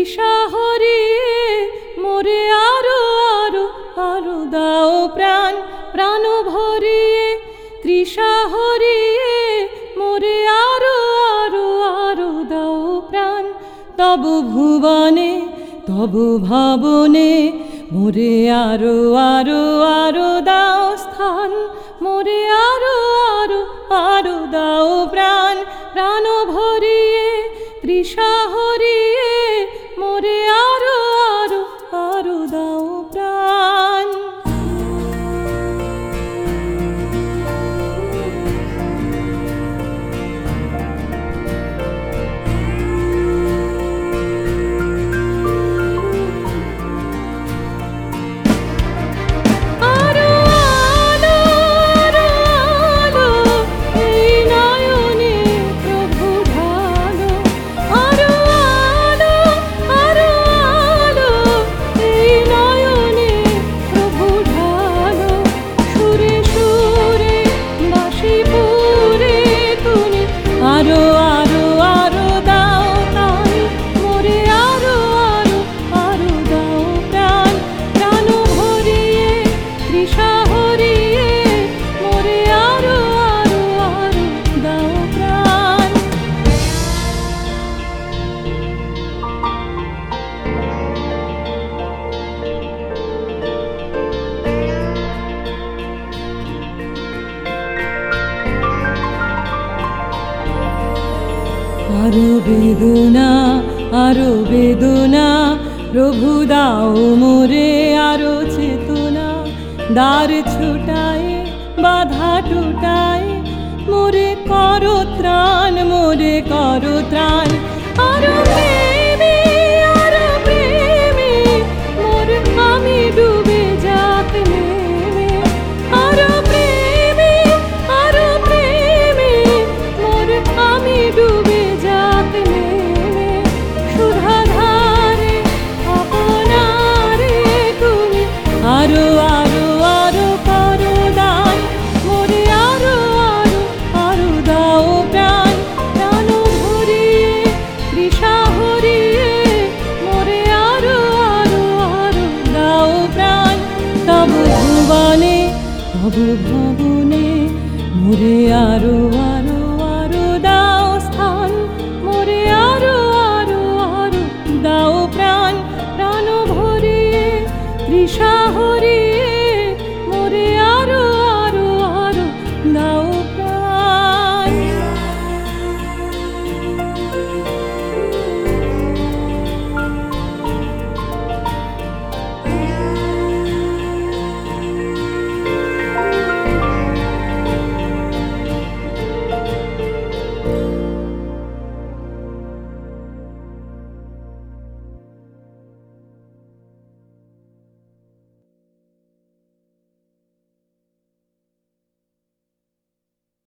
তৃষা হরিয়ে মোরে আরো আরো আরো দাও প্রাণ প্রাণ ভরিয়ে তৃষা হরিয়ে মোরে আরো আরো আরো দাও প্রাণ তব ভুবনে তব ভাবনে মোরে আরো আরো আরো দাও স্থান মোরে আরো আরো আরো দাও প্রাণ প্রাণ ভরিয়ে তৃষা হরিয়ে মোরে আরো আরো আরো দাও প্রাণ। আরো বেদনা আরো বেদনা প্রভু দাও মোরে আরো চেতনা দ্বার ছোটায় বাধা টুটায় মোরে করো ত্রাণ মোরে করো ত্রাণ আরো প্রেমে মোর আমি ডুবে যাক নেমে আরো প্রেমে মোর আমি ডুবে যাক নেমে সুধাধারে আপনারে তুমি আরো আরো আরো করো দান মোরে আরো আরো আরো দাও প্রাণ প্রাণ ভরিয়ে তৃষা হরিয়ে মোরে আরো আরো আরো দাও প্রাণ তব ভুবনে তব ভবনে মোরে আরো আরো